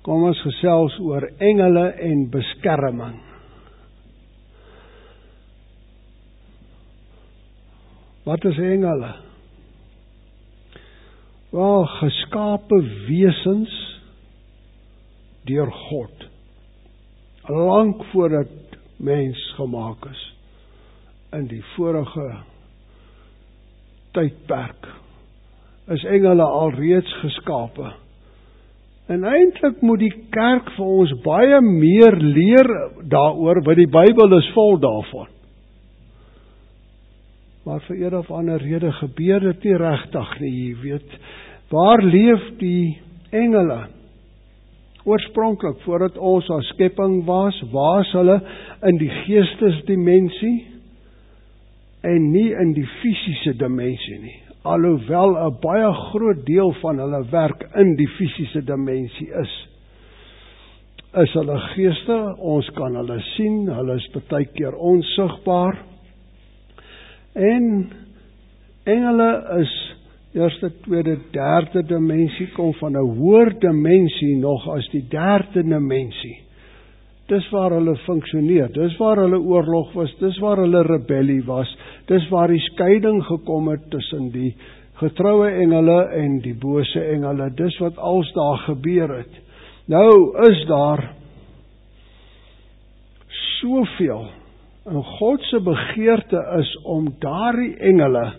Kom ons gesels oor engele en beskerming. Wat is engele? Wel, geskape wesens deur God. Lank voordat mens gemaak is. In die vorige tydperk is engele alreeds geskape. En eintlik moet die kerk vir ons baie meer leer daaroor, want die Bybel is vol daarvan. Maar vir een of ander rede gebeur dit nie regtig nie, jy weet. Waar leef die engele? Oorspronklik, voordat ons as skepping was hulle in die geestesdimensie en nie in die fisiese dimensie nie. Alhoewel 'n baie groot deel van hulle werk in die fisiese dimensie is hulle geeste, ons kan hulle sien, hulle is baie keer onsigbaar. En engele is eerste, tweede, derde dimensie, kom van 'n hoër dimensie nog as die derde dimensie. Dis waar hulle funksioneer, dis waar hulle oorlog was, dis waar hulle rebellie was, dis waar die skeiding gekom het tussen die getroue engele en die bose engele, dis wat als daar gebeur het. Nou is daar soveel, en God se begeerte is om daardie engele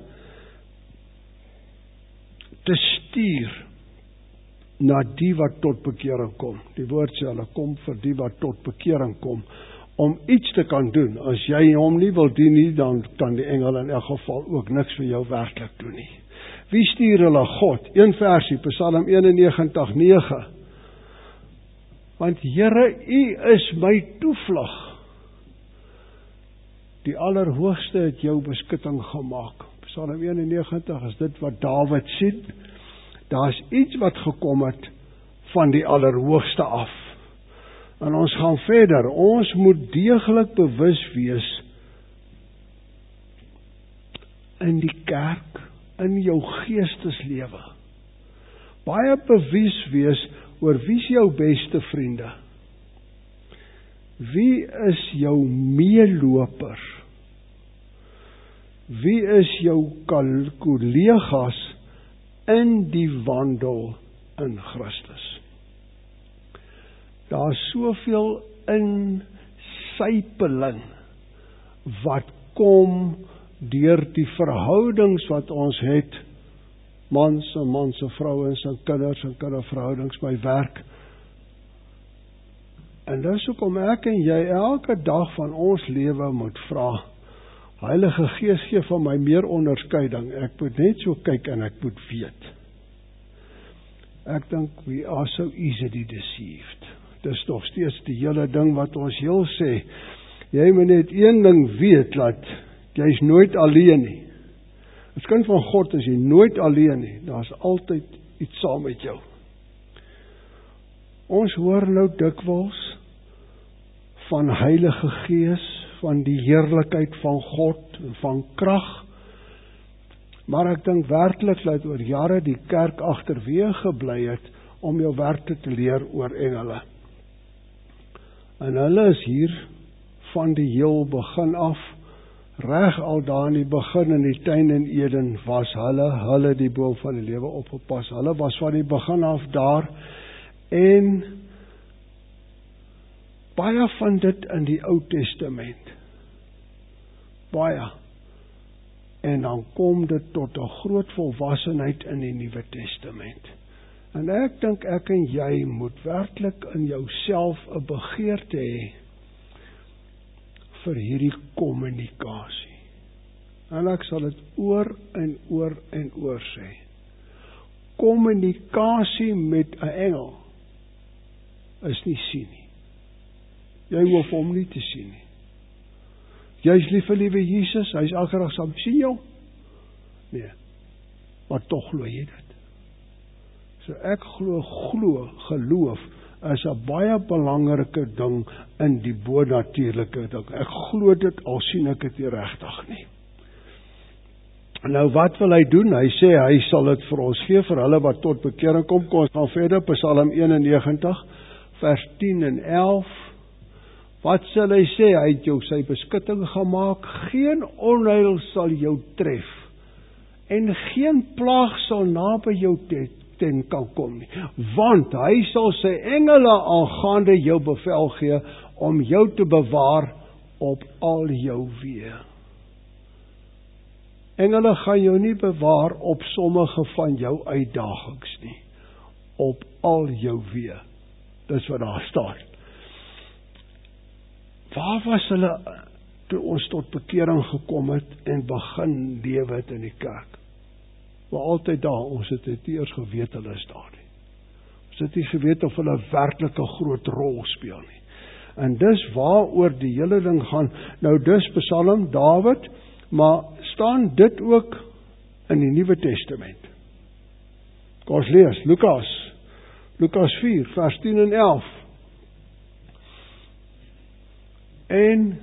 te stuur na die wat tot bekering kom. Die woord sê, hulle kom vir die wat tot bekering kom, om iets te kan doen. As jy hom nie wil dien nie, dan kan die engel in elk geval ook niks vir jou werklik doen nie. Wie stuur hulle? God. Een versie, Psalm 91:9. Want Here, U is my toevlug. Die Allerhoogste het jou beskutting gemaak. Psalm 91 is dit wat Dawid sien. Daar's iets wat gekom het van die Allerhoogste af. En ons gaan verder. Ons moet deeglik bewus wees in die kerk, in jou geesteslewe. Baie bewus wees oor wie is jou beste vriende. Wie is jou meeloper? Wie is jou kollegas in die wandel in Christus? Daar is soveel insypeling wat kom deur die verhoudings wat ons het, mans en vrouens en kinderverhoudings by werk. En dis hoekom ek en jy elke dag van ons lewe moet vra, Heilige Gees gee van my meer onderskeiding, ek moet net so kyk en ek moet weet. Ek dink, we are so easily deceived. Dis nog steeds die hele ding wat ons heel sê, jy moet net een ding weet, dat jy is nooit alleen nie. As kind van God is jy nooit alleen nie, daar is altyd iets saam met jou. Ons hoor nou dikwels van Heilige Gees, van die heerlikheid van God, van krag, maar ek dink werklik dat oor jare die kerk agterweë gebly het, om jou werk te leer oor engele. En hulle is hier van die heel begin af, reg al daar in die begin in die tuin in Eden was hulle die boom van die lewe opgepas, hulle was van die begin af daar, en baie van dit in die Ou Testament, baie, en dan kom dit tot 'n groot volwassenheid in die Nuwe Testament. En ek dink ek en jy moet werklik in jouself 'n begeerte hê vir hierdie kommunikasie. En ek sal dit oor en oor en oor sê. Kommunikasie met 'n engel is nie sien nie. Jy hoef hom nie te sien nie. Jy is lief vir liewe Jesus, hy is elke dag saam, sien jou? Nee, maar tog glo jy dit. So ek geloof is 'n baie belangrike ding in die bonatuurlike ding. Ek glo dit, al sien ek dit nie regtig nie. Nou wat wil hy doen? Hy sê hy sal dit vir ons gee, vir hulle wat tot bekering kom. Kom ons gaan verder, Psalm 91. vers 10 en 11. Wat sal hy sê? Hy het jou sy beskutting gemaak. Geen onheil sal jou tref. En geen plaag sal naby jou ten kan kom nie. Want hy sal sy engele aangaande jou bevel gee om jou te bewaar op al jou weë. Engele gaan jou nie bewaar op sommige van jou uitdagings nie. Op al jou weë. Dis wat daar staan. Waar was hulle toe ons tot bekering gekom het en begin lewe het in die kerk? Maar altyd daar, ons het nie eers geweet hulle is daar nie. Ons het nie geweet of hulle werklik 'n groot rol speel nie. En dis waaroor die hele ding gaan. Nou dis Psalm Dawid, maar staan dit ook in die Nuwe Testament. Kom ons lees, Lukas 4, vers 10 en 11. En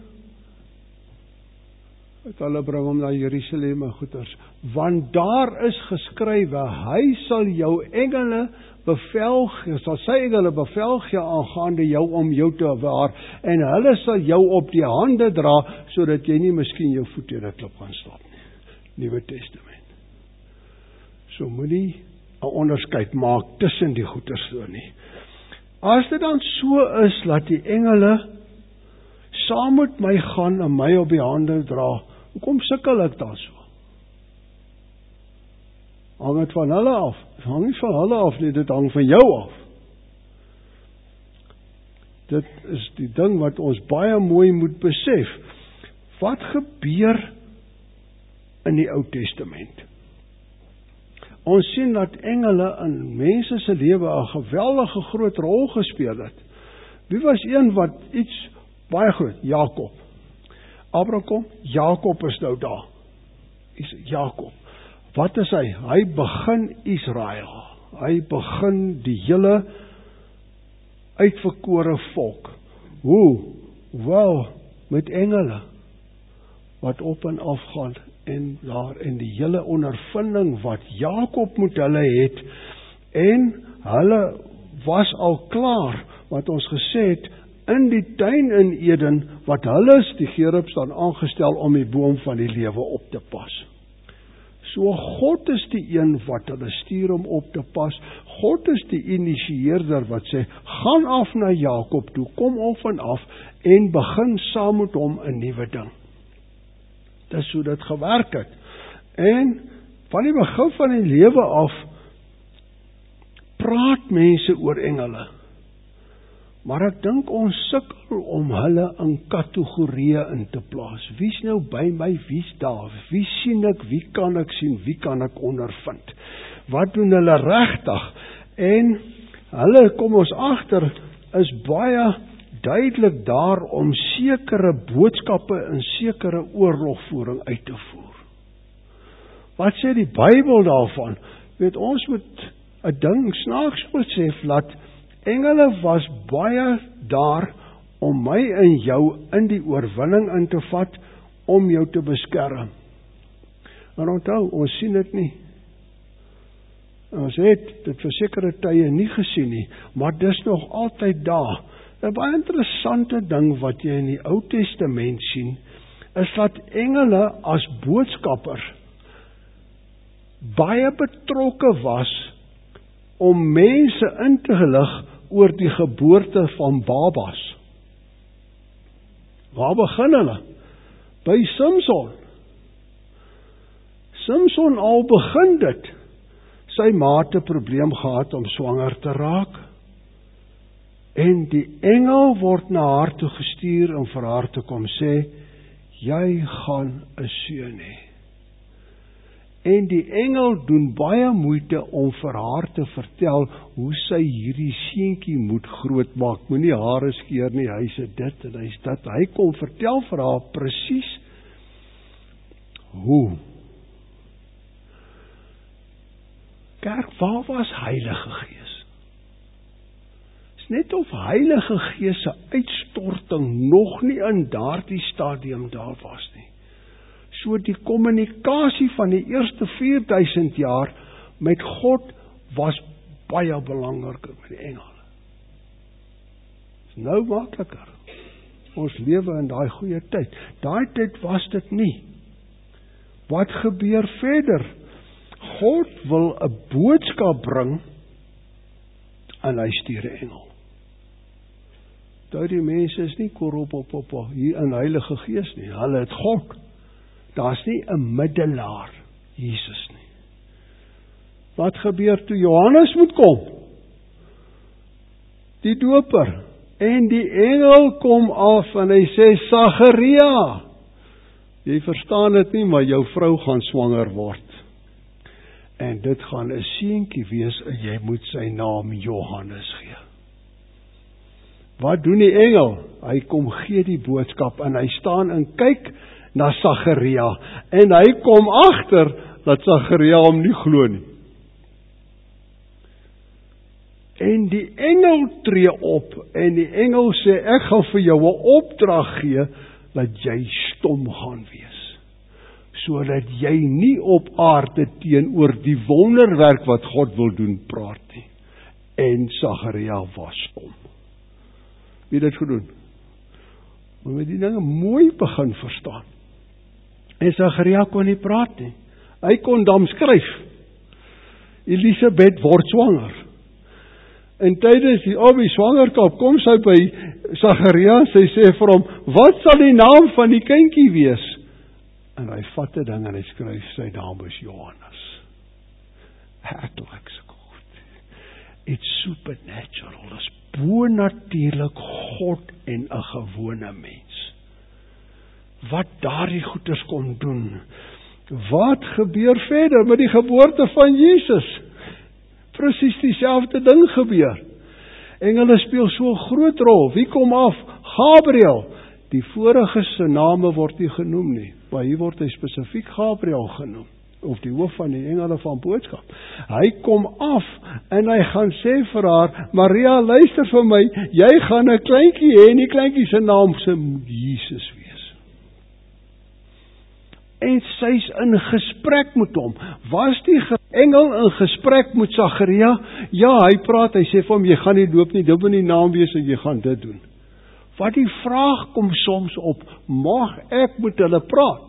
hulle bring hom na Jerusalem en goeders, want daar is geskrywe, hy sal jou engele bevel gee, sal sy engele bevel gee aangaande jou om jou te bewaar, en hulle sal jou op die hande dra, sodat jy nie miskien jou voet teen 'n klip gaan stap nie. Nuwe Testament. So moenie 'n onderskeid maak tussen die goeders so nie. As dit dan so is, laat die engele saam met my gaan en my op die hande dra, hoekom sukkel ek dan so? Hang het van hulle af. Het hang nie van hulle af nie, dit hang van jou af. Dit is die ding wat ons baie mooi moet besef. Wat gebeur in die Ou Testament? Ons sien dat engele in mense se lewe 'n geweldige groot rol gespeel het. Wie was een wat iets baie groot? Jakob. Abraham, Jakob is nou daar. Jakob. Wat is hy? Hy begin Israel. Hy begin die hele uitverkore volk. Hoe? Wel, met engele wat op en af gaan en daar in die hele ondervinding wat Jakob met hulle het, en hulle was al klaar, wat ons gesê het, in die tuin in Eden, wat hulle is, die gerubs dan aangestel om die boom van die lewe op te pas. So God is die een wat hulle stuur om op te pas. God is die initieerder wat sê, gaan af na Jakob toe, kom op en af, en begin saam met hom 'n nuwe ding. Dis hoe dit gewerk het. En van die begin van die lewe af, praat mense oor engele. Maar ek dink ons sukkel om hulle in kategorieë in te plaas. Wie's nou by my, wie's daar? Wie sien ek, wie kan ek sien, wie kan ek ondervind? Wat doen hulle regtig? En hulle, kom ons agter, is baie duidelik daar om sekere boodskappe en sekere oorlogvoering uit te voer. Wat sê die Bybel daarvan? Weet, ons moet 'n ding snaaks besef, dat engele was baie daar om my en jou in die oorwinning in te vat, om jou te beskerm. Maar onthou, ons sien dit nie. Ons het dit vir sekere tye nie gesien nie, maar dis nog altyd daar. 'n baie interessante ding wat jy in die Ou Testament sien, is dat engele as boodskappers baie betrokke was om mense in te lig oor die geboorte van babas. Waar begin hulle? By Samson. Samson al begin dit. Sy ma het 'n probleem gehad om swanger te raak. En die engel word na haar toe gestuur om vir haar te kom sê, jy gaan 'n seun hê. En die engel doen baie moeite om vir haar te vertel hoe sy hierdie seentjie moet grootmaak. Moenie hare skeer nie, hy sê dit en hy sê dat. Hy kom vertel vir haar presies hoe. Kerk, waar was Heilige Gees? Is net of Heilige Gees se uitstorting nog nie in daardie stadium daar was nie. So die kommunikasie van die eerste 4000 jaar met God was baie belangriker met die engele. Nou makliker. Ons lewe in daai goeie tyd. Daai tyd was dit nie. Wat gebeur verder? God wil 'n boodskap bring en hy stuur 'n engel. Die mense is nie korrup op hier in Heilige Gees nie. Hulle het God. Daar's nie 'n middelaar, Jesus nie. Wat gebeur toe Johannes moet kom? Die doper. En die engel kom af en hy sê, Sagaria, jy verstaan dit nie, maar jou vrou gaan swanger word. En dit gaan 'n seentjie wees en jy moet sy naam Johannes gee. Wat doen die engel? Hy kom gee die boodskap en hy staan en kyk na Sagaria. En hy kom agter dat Sagaria hom nie glo nie. En die engel tree op en die engel sê, ek gaan vir jou 'n opdrag gee dat jy stom gaan wees. Sodat jy nie op aarde teenoor die wonderwerk wat God wil doen praat nie. En Sagaria was stom. Wie het dit gedoen? Moet met die dinge mooi begin verstaan. En Sagaria kon nie praat nie. Hy kon dan skryf. Elisabeth word swanger. En tydens die swangerskap kom sy by Sagaria, sy sê vir hom, wat sal die naam van die kindjie wees? En hy vat 'n ding en hy skryf, sy naam is Johannes. Hertlik so goed. It's supernatural, is bonatuurlik God en 'n gewone mens. Wat daardie goeders kon doen. Wat gebeur verder met die geboorte van Jesus? Presies dieselfde ding gebeur. Engele speel so 'n groot rol. Wie kom af? Gabriël. Die vorige se name word nie genoem nie, maar hier word hy spesifiek Gabriël genoem, of die hoof van die engele van boodskap. Hy kom af en hy gaan sê vir haar, Maria, luister vir my, jy gaan 'n kleintjie hê en die kleintjie se naam moet Jesus wees. En sy's in gesprek met hom. Was die engel in gesprek met Sagaria? Ja, hy praat, hy sê vir hom, jy gaan nie doop nie, dit moet nie naam wees en jy gaan dit doen. Wat die vraag kom soms op, mag ek met hulle praat?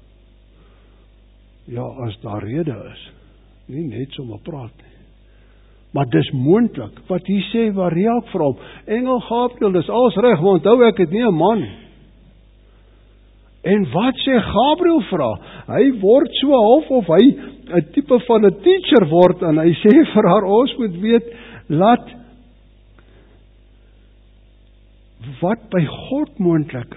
Ja, as daar rede is, nie net sommer praat nie. Maar dis moontlik, wat hier sê Maria vir hom, engel Gabriël, dis alles reg, want onthou ek het nie 'n man nie. En wat sê Gabriël vir haar? Hy word so half of hy 'n tipe van 'n teacher word en hy sê vir haar, ons moet weet, laat wat by God moontlik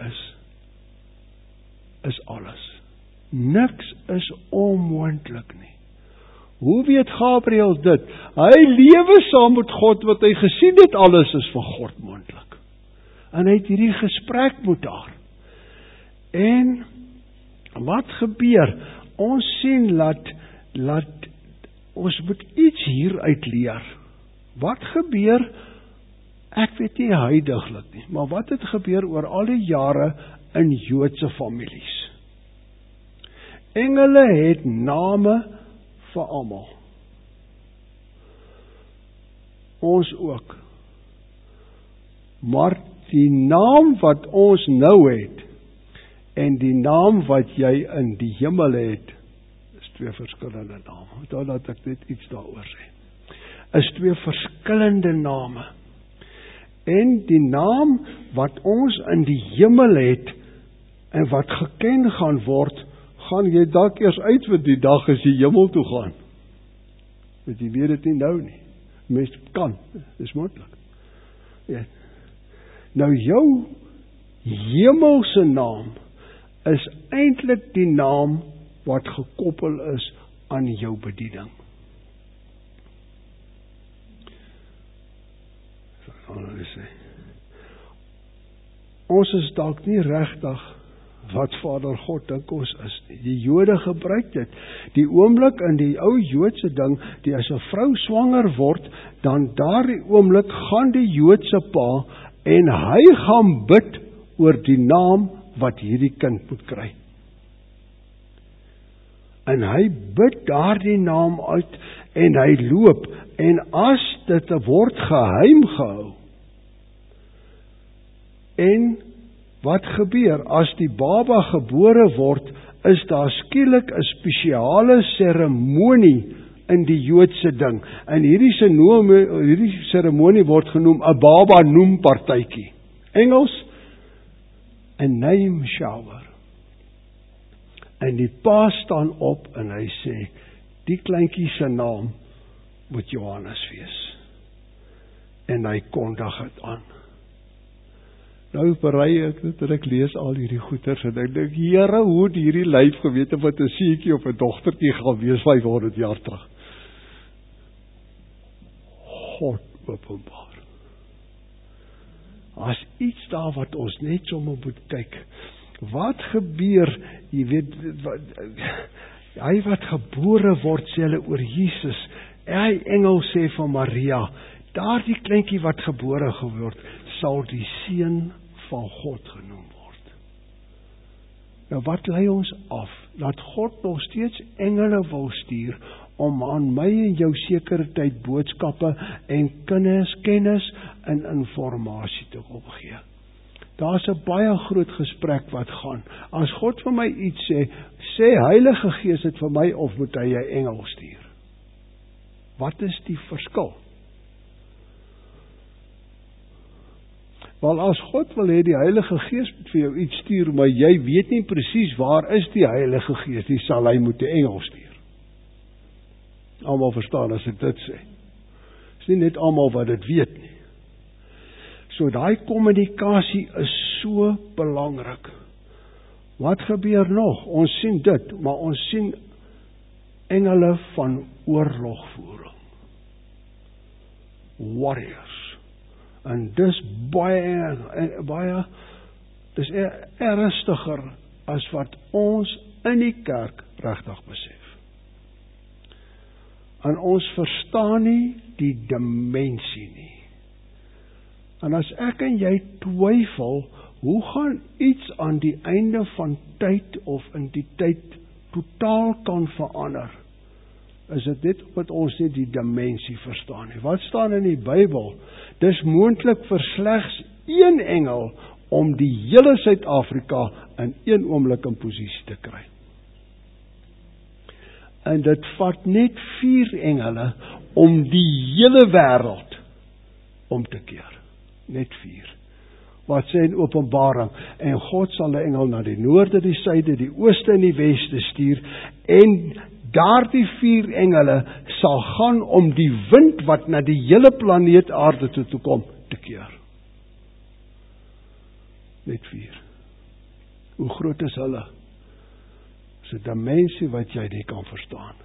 is alles. Niks is onmoontlik nie. Hoe weet Gabriël dit? Hy lewe saam met God, wat hy gesien het, alles is vir God moontlik. En hy het hierdie gesprek met haar. En wat gebeur? Ons sien laat ons moet iets hieruit leer. Wat gebeur? Ek weet nie huidiglik nie, maar wat het gebeur oor al die jare in Joodse families? Engele het name vir almal. Ons ook. Maar die naam wat ons nou het, en die naam wat jy in die hemel het, is twee verskillende name. Dan laat ek net iets daaroor sê. Is twee verskillende name. En die naam wat ons in die hemel het, en wat geken gaan word, gaan jy dalk eers uitvind die dag as jy hemel toe gaan. Want jy weet dit nie nou nie. Mens kan, dis moontlik. Ja. Nou jou hemelse naam is eintlik die naam wat gekoppel is aan jou bediening. Ons is dalk nie regtig wat Vader God dink ons is nie. Die Jode gebruik dit. Die oomblik in die ou Joodse ding, die as 'n vrou swanger word, dan daardie oomblik gaan die Joodse pa en hy gaan bid oor die naam wat hierdie kind moet kry. En hy bid daardie naam uit en hy loop, en as dit word geheim gehou, En wat gebeur? As die baba gebore word, is daar skielik 'n spesiale seremonie in die Joodse ding. En hierdie seremonie word genoem 'n baba noem partytjie. Engels, 'n name shower. En die pa staan op en hy sê, die kleintjie se naam moet Johannes wees. En hy kondig dit aan. Nou berei ek dit en ek lees al hierdie goeters en ek dink, Here, hoe het hierdie lyf geweet of 'n seentjie of 'n dogtertjie gaan wees 500 jaar terug? God openbaar. As iets daar wat ons net sommer moet kyk. Wat gebeur, jy weet, hy wat gebore word, sê hulle oor Jesus. Hy engel sê van Maria, daardie kleintjie wat gebore geword, sal die seun van God genoem word. Nou wat lei ons af? Dat God nog steeds engele wil stuur om aan my en jou sekere tyd boodskappe en kennis en informasie te opgee. Daar's 'n baie groot gesprek wat gaan. As God vir my iets sê Heilige Gees dit vir my of moet hy 'n engel stuur? Wat is die verskil? Wel as God wil hê die Heilige Gees moet vir jou iets stuur, maar jy weet nie presies waar is die Heilige Gees, die sal hy moet 'n engel stuur. Almal verstaan as ek dit sê. Is nie net almal wat dit weet nie. So daai kommunikasie is so belangrik. Wat gebeur nog? Ons sien dit, maar ons sien engele van oorlogvoering. Warriors. En dis baie dis ernstiger as wat ons in die kerk regtig besef. En ons verstaan nie die dimensie nie. En as ek en jy twyfel, hoe gaan iets aan die einde van tyd of in die tyd totaal kan verander, is dit net omdat ons nie die dimensie verstaan nie. Wat staan in die Bybel? Dis moontlik vir slegs een engel om die hele Suid-Afrika in een oomblik in posisie te kry. En dit vat net 4 engele om die hele wêreld om te keer. Net 4. Wat sê in Openbaring? En God sal 'n engel na die noorde, die suide, die ooste en die weste stuur, en daardie 4 engele sal gaan om die wind wat na die hele planeet aarde toe kom te keer. Net 4. Hoe groot is hulle? Dis 'n dimensie wat jy nie kan verstaan.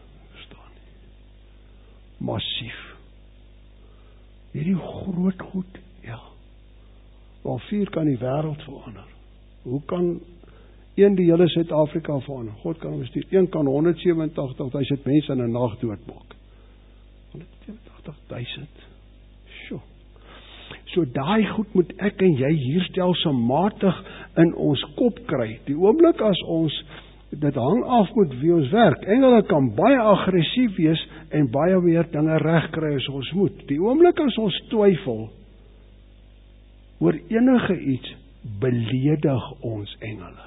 Massief. Hierdie groot goed, ja. Want 4 kan die wêreld verander. Hoe kan een die hele Suid-Afrika verander? God kan hom stuur. Een kan 187.000 mense in 'n nag doodmaak. 187.000. Sjoe. So daai goed moet ek en jy hier stelselmatig in ons kop kry. Die oomblik as ons dit hang af met wie ons werk. Engele kan baie aggressief wees en baie meer dinge regkry as ons moet. Die oomblik as ons twyfel oor enige iets, beledig ons engele.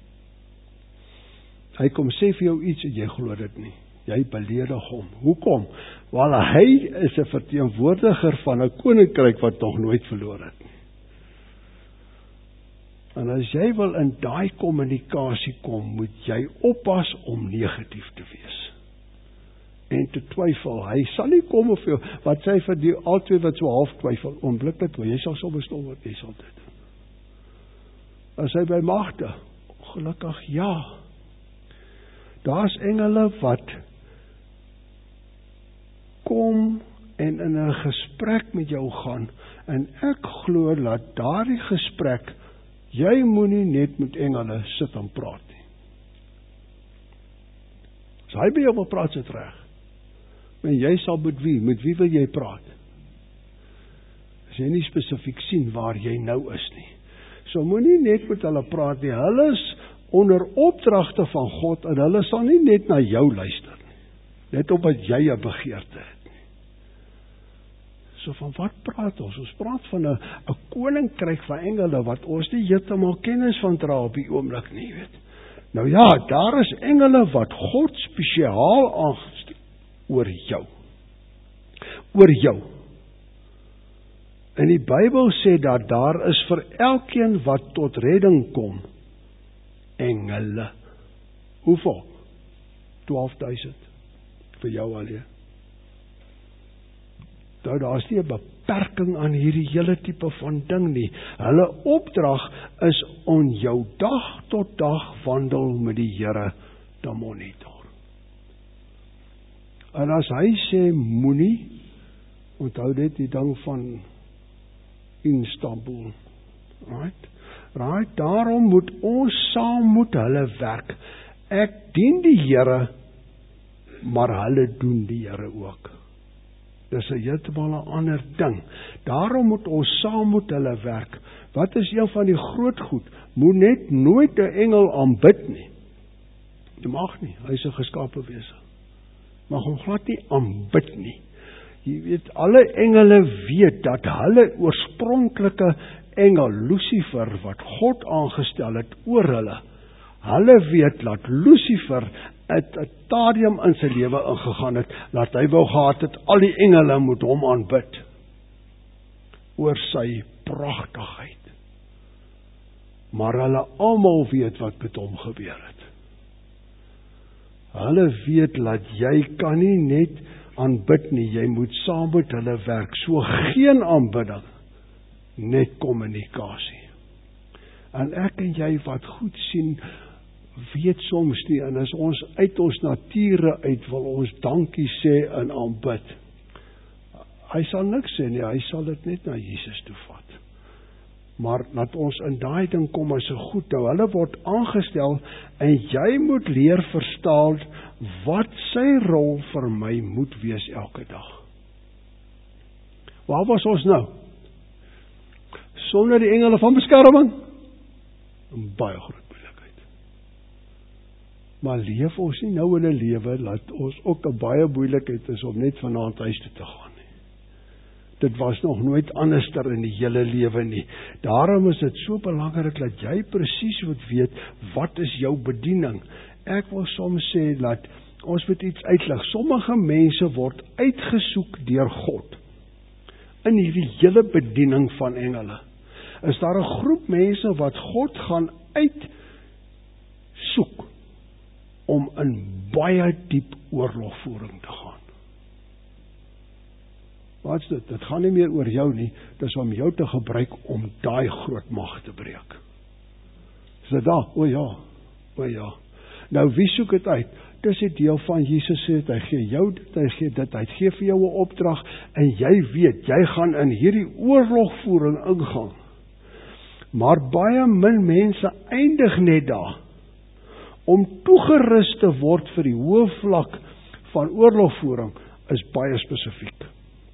Hy kom sê vir jou iets en jy glo dit nie. Jy beledig hom. Hoekom? Want hy is 'n verteenwoordiger van 'n koninkryk wat nog nooit verloor het nie. En as jy wil in daai kommunikasie kom, moet jy oppas om negatief te wees. En te twyfel. Hy sal nie kom of jou, wat sê vir die albei wat so half twyfel, onmiddellik, jy sal sommer stom word, jy sal dit doen. As hy by magte, gelukkig ja. Daar's engele wat kom en in 'n gesprek met jou gaan, en ek glo dat daardie gesprek, jy moenie net met engele sit en praat nie. As hy by jou wil praat, sit reg. En jy sal met wie wil jy praat? As jy nie spesifiek sien waar jy nou is nie. So moenie net met hulle praat nie. Hulle is onder opdragte van God en hulle sal nie net na jou luister nie. Net omdat jy 'n begeerte het nie. So van wat praat ons? Ons praat van 'n koninkryk van engele wat ons nie heeltemal kennis van dra op die oomblik nie, weet. Nou ja, daar is engele wat God spesiaal aangestel oor jou. Oor jou. En die Bybel sê dat daar is vir elkeen wat tot redding kom, engele. Hoeveel? 12.000 vir jou alleen. Nou, daar is nie 'n beperking aan hierdie hele tipe van ding nie. Hulle opdrag is om jou dag tot dag wandel met die Here te monitor. En as hy sê moenie, onthou dit die ding van Istanbul. Right, daarom moet ons saam met hulle werk. Ek dien die Here, maar hulle doen die Here ook. Dis 'n heeltemal 'n ander ding. Daarom moet ons saam met hulle werk. Wat is een van die groot goed? Moet net nooit 'n engel aanbid nie. Jy mag nie, hy is 'n geskape wese. Mag hom glad nie aanbid nie. Jy weet, alle engele weet dat hulle oorspronklike engel, Lucifer, wat God aangestel het oor hulle, hulle weet dat Lucifer 'n stadium in sy lewe ingegaan het, dat hy wou gehad het, al die engele moet hom aanbid, oor sy pragtigheid. Maar hulle almal weet wat met hom gebeur het. Hulle weet dat jy kan nie net aanbid nie, jy moet saam met hulle werk, so geen aanbidding, net kommunikasie. En ek en jy wat goed sien, weet soms nie, en as ons uit ons nature uit wil ons dankie sê en aanbid, hy sal niks sê nie, hy sal dit net na Jesus toe vat. Maar laat ons in daai ding kom as 'n goed, nou hulle word aangestel, en jy moet leer verstaan wat sy rol vir my moet wees elke dag. Waar was ons nou? Sonder die engele van beskerming? 'n baie groot moeilikheid. Maar leef ons nie nou in 'n lewe dat ons ook 'n baie moeilikheid is om net vanaand huis toe te gaan nie. Dit was nog nooit anderster in die hele lewe nie. Daarom is dit so belangrik dat jy presies moet weet, wat is jou bediening? Ek wil soms sê dat ons moet iets uitlig. Sommige mense word uitgesoek deur God in hierdie hele bediening van engele. Is daar 'n groep mense wat God gaan uitsoek om in baie diep oorlogvoering te gaan. Wat is dit? Dit gaan nie meer oor jou nie, dit is om jou te gebruik om daai groot mag te breek. Is dit daar? O ja. Nou wie soek dit uit? Dis die deel van Jesus sê, hy gee jou dit, hy gee dit, hy gee vir jou 'n opdrag, en jy weet, jy gaan in hierdie oorlogvoering ingaan. Maar baie min mense eindig net daar, om toegerus te word vir die hoë vlak van oorlogvoering, is baie spesifiek.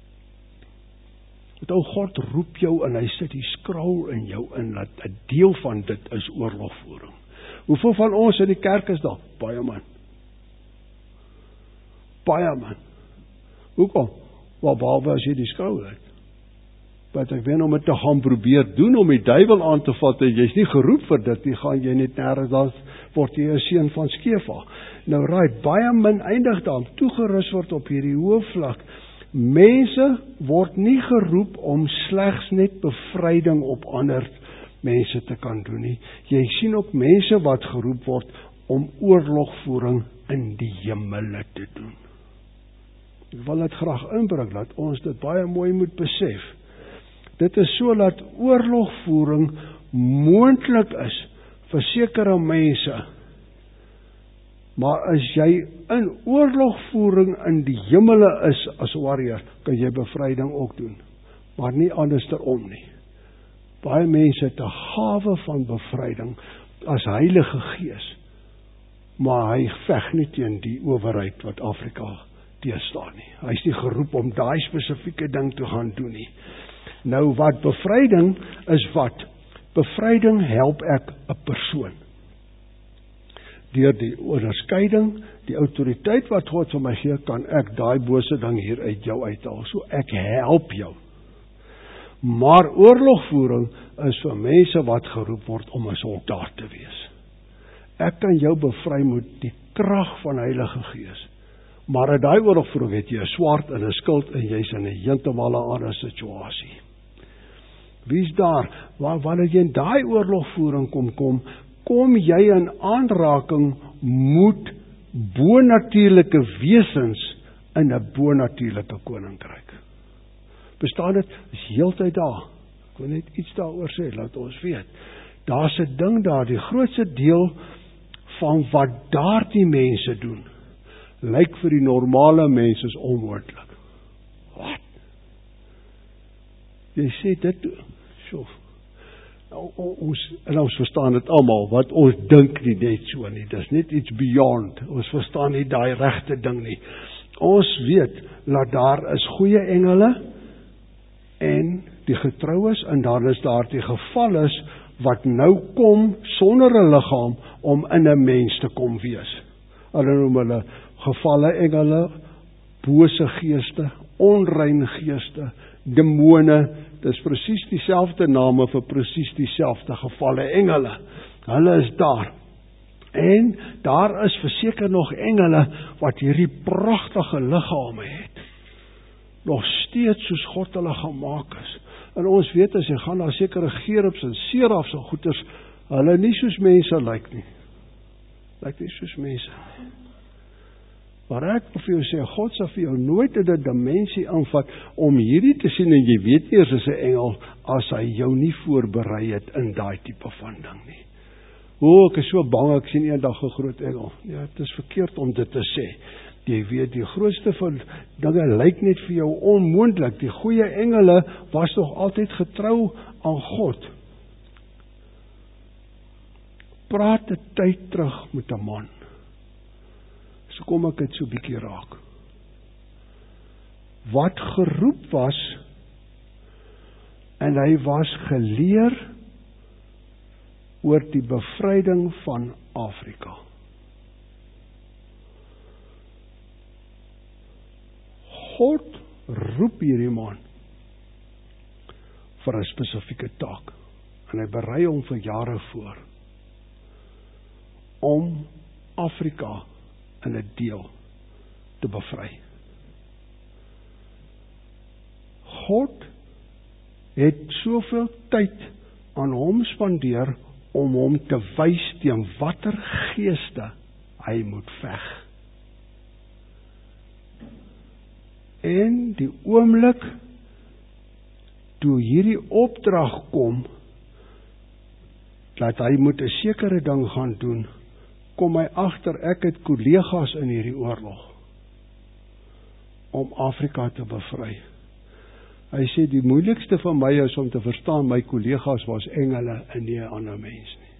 Want God roep jou en hy sit die skraal in jou in, dat 'n deel van dit is oorlogvoering. Hoeveel van ons in die kerk is daar? Baie man. Hoekom? Behalwe as jy die skraal het. Wat ek weet om dit te gaan probeer doen, om die duiwel aan te vat, en jy's nie geroep vir dit nie, gaan jy net nêrens, dan word jy 'n seun van Skefa. Nou baie min eindig daar, toegerus word op hierdie hoë vlak. Mense word nie geroep om slegs net bevryding op ander mense te kan doen nie. Jy sien ook mense wat geroep word om oorlogvoering in die hemele te doen. Ek wil dit graag inbring, dat ons dit baie mooi moet besef. Dit is so dat oorlogvoering moontlik is vir sekere mense. Maar as jy in oorlogvoering in die hemele is as warrior, kan jy bevryding ook doen. Maar nie andersom nie. Baie mense het 'n gawe van bevryding as Heilige Gees. Maar hy veg nie teen die owerheid wat Afrika teenstaan nie. Hy is nie geroep om daai spesifieke ding te gaan doen nie. Nou wat bevryding is wat? Bevryding help ek 'n persoon. deur die onderskeiding, die autoriteit wat God vir my gee, kan ek daai bose ding hier uit jou uithaal. So ek help jou. Maar oorlogvoering is vir mense wat geroep word om 'n soldaat te wees. Ek kan jou bevry met die krag van Heilige Gees. Maar in daai oorlogvoering het jy 'n swaard en 'n skild en jy's in 'n heeltemal 'n ander situasie. Wie's daar? Wanneer jy in daai oorlogvoering kom jy in aanraking met bonatuurlike wesens in 'n bonatuurlike koninkryk. Bestaan dit? Is heeltyd daar. Ek wil net iets daaroor sê, laat ons weet. Daar's 'n ding daar, die grootste deel van wat daardie mense doen, lyk vir die normale mense is onmoontlik. Wat? Jy sê dit, so. Ons verstaan dit almal, wat ons dink nie net so nie, dis net iets beyond, ons verstaan nie daai regte ding nie. Ons weet, dat daar is goeie engele, en die getroues, en dan is daar die gevalles, wat nou kom, sonder 'n liggaam, om in 'n mens te kom wees. Hulle noem hulle gevalle engele, bose geeste, onrein geeste, demone, dis presies dieselfde name vir presies dieselfde gevalle engele. Hulle is daar. En daar is verseker nog engele wat hierdie pragtige liggame het. Nog steeds soos God hulle gemaak is. En ons weet as jy gaan na sekere gerubs en serafs en goeters, hulle nie soos mense lyk nie. Lyk nie soos mense. Maar ek wil vir jou sê, God sal vir jou nooit in 'n dimensie aanvat om hierdie te sien en jy weet eers is 'n engel as hy jou nie voorberei het in daai tipe van ding nie. Ek is so bang ek sien eendag 'n groot engel. Ja, dit is verkeerd om dit te sê. Jy weet, die grootste van dinge lyk net vir jou onmoontlik. Die goeie engele was nog altyd getrou aan God. Praat 'n tyd terug met 'n man. So kom ek dit so bietjie raak. Wat geroep was, en hy was geleer oor die bevryding van Afrika. God roep hierdie man vir 'n spesifieke taak, en hy berei hom vir jare voor om Afrika in 'n deel te bevry. God het soveel tyd aan hom spandeer om hom te wys teen watter geeste hy moet veg. En die oomblik toe hierdie opdrag kom dat hy moet 'n sekere ding gaan doen, kom hy agter ek het kollegas in hierdie oorlog om Afrika te bevry. Hy sê die moeilikste vir my is om te verstaan my kollegas was engele en nie 'n ander mens nie.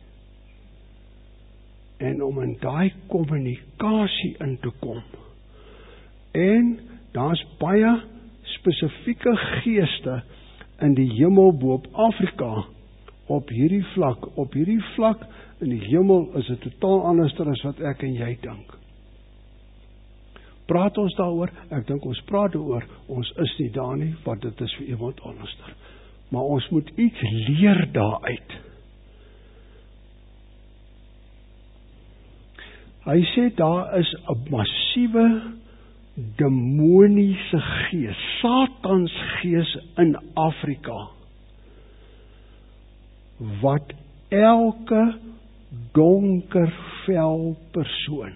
En om in daai kommunikasie in te kom. En daar's baie spesifieke geeste in die hemel bo op Afrika op hierdie vlak in die hemel is dit totaal anders as wat ek en jy dink. Praat ons daaroor? Ek dink ons praat daaroor, ons is nie daar nie, want dit is vir iemand anders. Maar ons moet iets leer daaruit. Hy sê daar is 'n massiewe demoniese gees, Satans gees in Afrika, wat elke donker vel persoon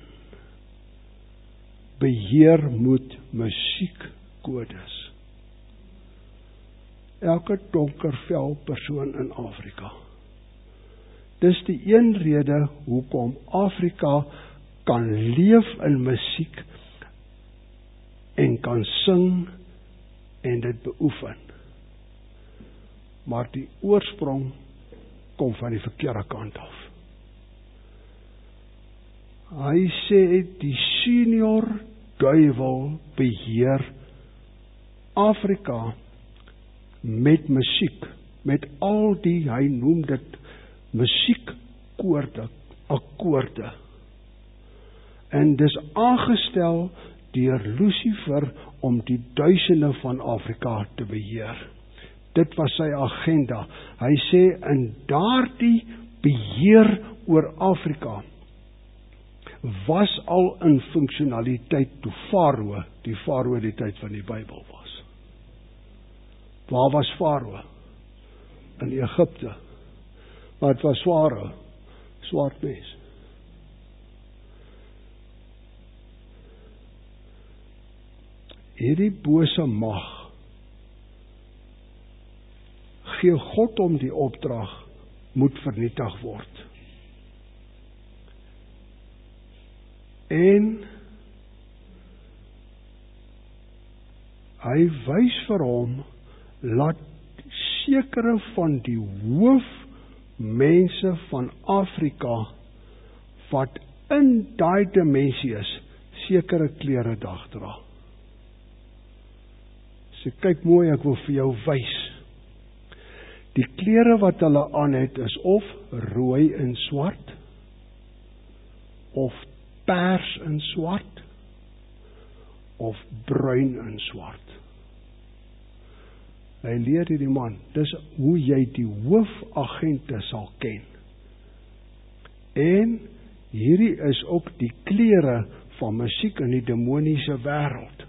beheer met musiekkodes. Elke donker vel persoon in Afrika. Dis die een rede hoekom Afrika kan leef in musiek en kan sing en dit beoefen. Maar die oorsprong kom van die verkeerde kant af. Hy sê die senior duiwel beheer Afrika met musiek, met al die, hy noem dit musiekkoorde, akkoorde. En dis aangestel deur Lucifer om die duisende van Afrika te beheer. Dit was sy agenda. Hy sê in daardie beheer oor Afrika was al in funksionaliteit toe die Farao die tyd van die Bybel was. Waar was Farao? In Egipte. Wat was Farao? Swart mens. Hierdie bose mag gee God om die opdrag moet vernietig word. En hy wys vir hom laat sekere van die hoofmense van Afrika wat in daai dimensie is, sekere klere dra. So kyk mooi, ek wil vir jou wys. Die klere wat hulle aan het is of rooi en swart, of pers en swart, of bruin en swart. Hy leer hierdie man, dis hoe jy die hoofagente sal ken. En hierdie is ook die klere van musiek in die demoniese wêreld.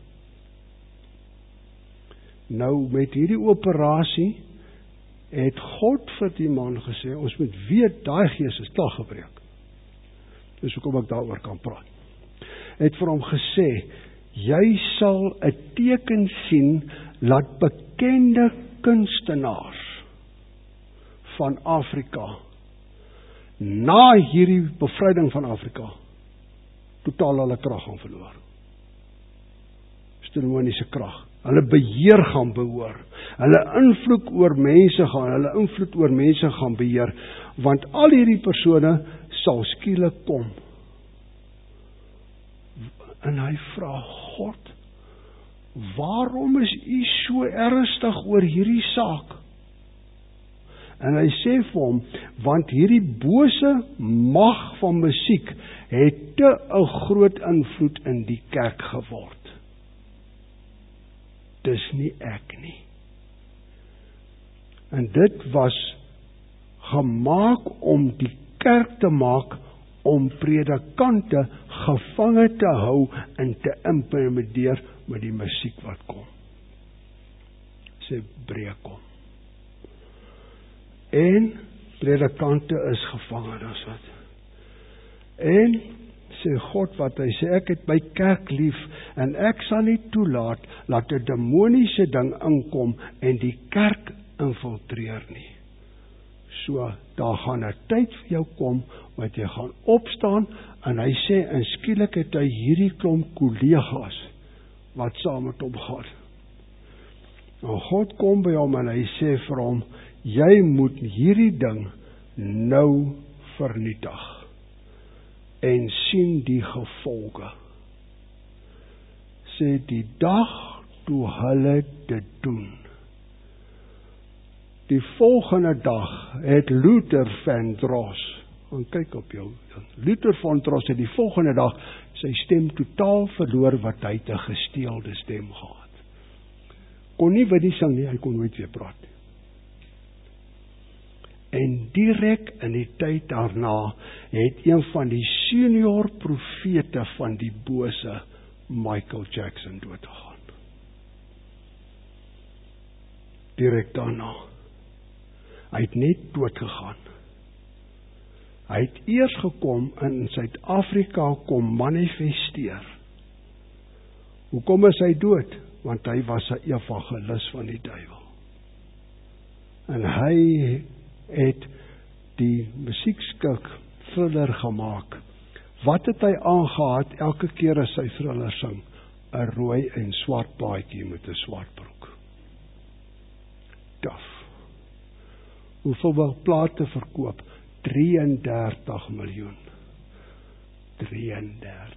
Nou met hierdie operasie het God vir die man gesê, ons moet weet daai gees is klaar gebreek. Dis hoekom ek daaroor kan praat. Het vir hom gesê, jy sal 'n teken sien, laat bekende kunstenaars van Afrika na hierdie bevryding van Afrika totaal hulle krag gaan verloor. Demoniese krag. Hulle beheer gaan behoor. Hulle invloed oor mense gaan beheer, want al hierdie persone sal skielik kom. En hy vra God, waarom is u so ernstig oor hierdie saak? En hy sê vir hom, want hierdie bose mag van musiek het te 'n groot invloed in die kerk geword. Dis nie ek nie. En dit was gemaak om die kerk te maak, om predikante gevange te hou en te intimideer met die musiek wat kom. Sê breek hom. En predikante is gevange, dis wat. En sê God wat hy sê, ek het my kerk lief en ek sal nie toelaat dat 'n demoniese ding inkom en die kerk infiltreer nie. So, daar gaan 'n tyd vir jou kom wat jy gaan opstaan en hy sê, en skielik het hy hierdie klomp kollegas wat saam met hom gaan. En God kom by hom en hy sê vir hom, jy moet hierdie ding nou vernietig en sien die gevolge. Sê die dag toe hulle dit doen. Die volgende dag het Luther Vandross, en kyk op jou, Luther Vandross het die volgende dag sy stem totaal verloor wat hy 'n gesteelde stem gehad. Kon nie wat die sing nie, hy kon nooit weer praat nie. En direk in die tyd daarna het een van die senior profete van die bose, Michael Jackson, doodgegaan. Direk daarna. Hy het net doodgegaan. Hy het eers gekom in Suid-Afrika kom manifesteer. Hoekom is hy dood? Want hy was 'n evangelis van die duiwel. En hy het die musiekstuk Thriller gemaak. Wat het hy aangehad elke keer as hy Thriller sing? 'n rooi en swart baadjie met 'n swart broek. Daf. Hoeveel plate verkoop? 33 miljoen. 33.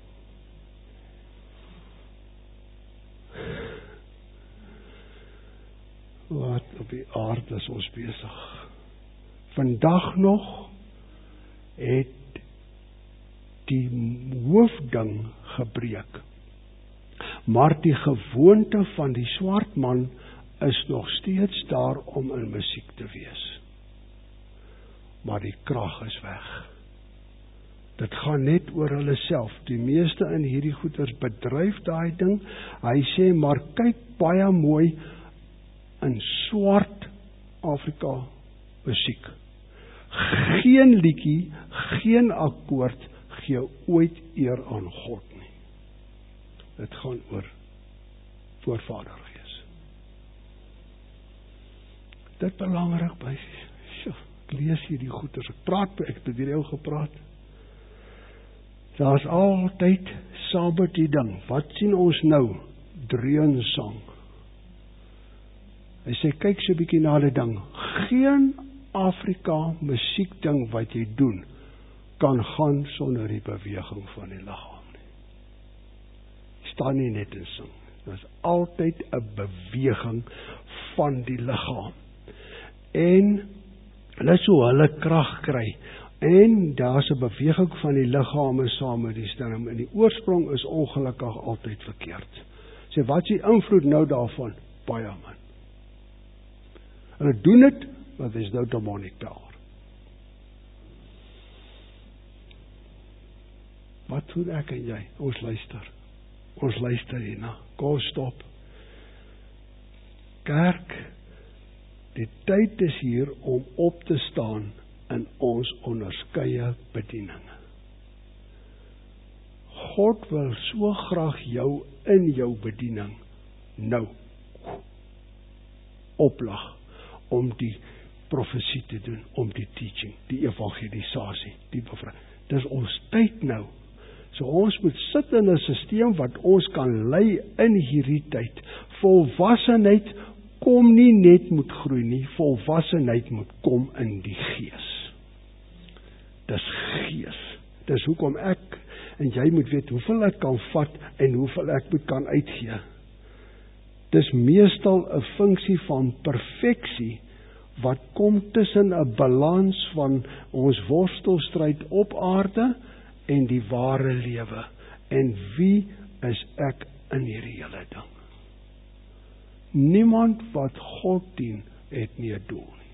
Wat op die aarde is ons besig? Vandag nog het die hoofding gebreek. Maar die gewoonte van die swart man is nog steeds daar om in musiek te wees. Maar die krag is weg. Dit gaan net oor hulle self. Die meeste in hierdie goeters bedryf daai ding. Hy sê, maar kyk baie mooi in swart Afrika musiek. Geen liedjie, geen akkoord gee ooit eer aan God nie. Dit gaan oor voorvadergees. Dit belangrik by. Ek lees hierdie goeters. Ek het met hierdie ou gepraat. Daar's altyd saam met die ding. Wat sien ons nou? Dreunsang. Hy sê, kyk so 'n bietjie na die ding. Geen Afrika musiekding wat jy doen, kan gaan sonder die beweging van die liggaam nie. Staan nie net en sing. Daar's altyd 'n beweging van die liggaam. En hulle so hulle krag kry. En daar's 'n beweging van die liggame saam met die stem. En die oorsprong is ongelukkig altyd verkeerd. Sê, wat is die invloed nou daarvan? Baie man. Hulle doen dit, want there's no demonic power. Wat doen ek en jy? Ons luister hierna. Kom stop. Kerk, die tyd is hier om op te staan in ons onderskeie bedieninge. God wil so graag jou in jou bediening nou oplag om die profesie te doen, om die teaching, die evangelisasie, die bevrijding. Dis ons tyd nou. So ons moet sit in 'n stelsel wat ons kan lei in hierdie tyd. Volwassenheid kom nie net moet groei nie, volwassenheid moet kom in die gees. Dis gees. Dis hoekom ek en jy moet weet hoeveel ek kan vat en hoeveel ek moet kan uitgee. Dis meestal 'n funksie van perfeksie wat kom tussen 'n balans van ons worstelstryd op aarde en die ware lewe. En wie is ek in hierdie hele ding? Niemand wat God dien het nie 'n doel nie.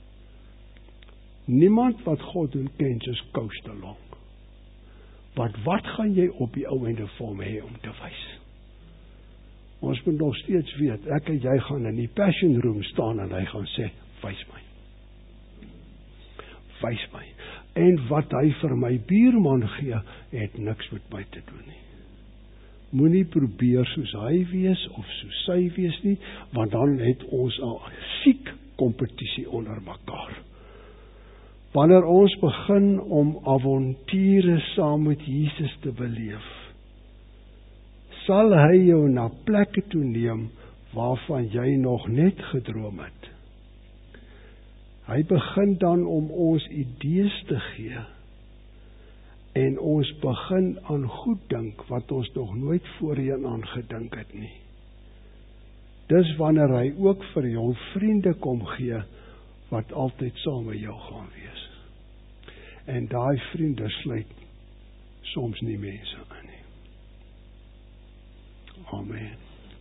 Niemand wat God doen ken soos coast along. Want wat gaan jy op die ou ende vir hom hê om te wys? Ons moet nog steeds weet, ek en jy gaan in die passion room staan en hy gaan sê, wys my. Wys my. En wat hy vir my buurman gee, het niks met my te doen nie. Moenie probeer soos hy wees of soos sy wees nie, want dan het ons 'n siek kompetisie onder mekaar. Wanneer ons begin om avonture saam met Jesus te beleef, sal hy jou na plekke toe neem waarvan jy nog net gedroom het. Hy begin dan om ons idees te gee en ons begin aan goed dink wat ons nog nooit voorheen aan gedink het nie. Dis wanneer hy ook vir jou vriende kom gee wat altyd saam met jou gaan wees. En daai vriende sluit soms nie mense in nie. Amen.